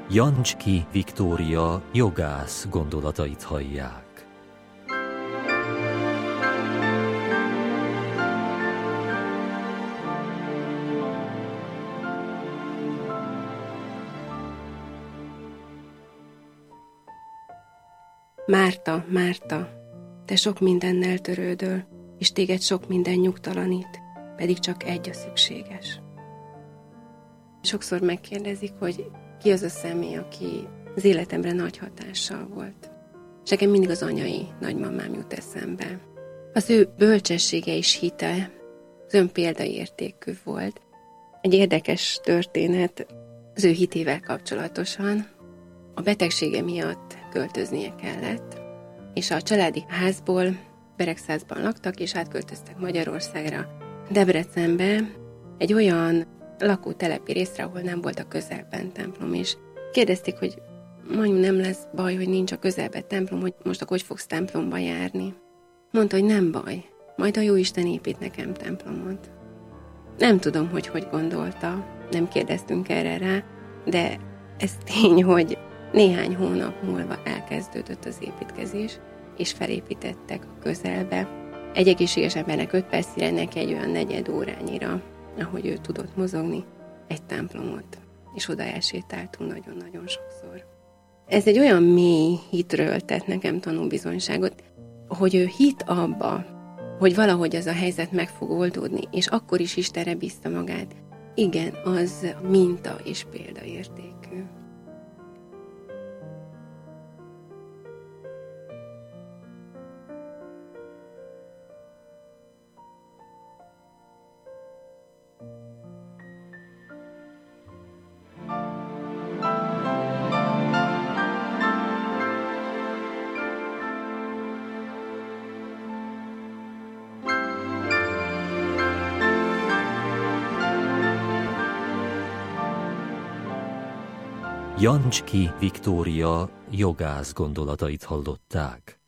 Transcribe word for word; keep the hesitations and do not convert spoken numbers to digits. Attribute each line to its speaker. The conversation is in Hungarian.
Speaker 1: Jancski Viktória jogász gondolatait hallják.
Speaker 2: Márta, Márta, te sok mindennel törődöl, és téged sok minden nyugtalanít, pedig csak egy a szükséges. Sokszor megkérdezik, hogy ki az a személy, aki az életemre nagy hatással volt. És nekem mindig az anyai nagymamám jut eszembe. Az ő bölcsessége és hite az ön példaértékű volt. Egy érdekes történet az ő hitével kapcsolatosan. A betegsége miatt költöznie kellett, és a családi házból Beregszázban laktak, és átköltöztek Magyarországra, Debrecenbe, egy olyan lakótelepi részre, ahol nem volt a közelben templom, és kérdezték, hogy mondjuk nem lesz baj, hogy nincs a közelben templom, hogy most akkor hogy fogsz templomba járni. Mondta, hogy nem baj, majd a Jóisten épít nekem templomot. Nem tudom, hogy hogy gondolta, nem kérdeztünk erre rá, de ez tény, hogy néhány hónap múlva elkezdődött az építkezés, és felépítettek a közelbe. Egy egészséges embernek öt percire, neki egy olyan negyed órányira, ahogy ő tudott mozogni, egy templomot, és oda elsétáltunk nagyon-nagyon sokszor. Ez egy olyan mély hitről tett nekem tanúbizonyságot, hogy ő hit abba, hogy valahogy az a helyzet meg fog oldódni, és akkor is Istenre bízta magát. Igen, az minta és példaértékű.
Speaker 1: Jancski Viktória jogász gondolatait hallották.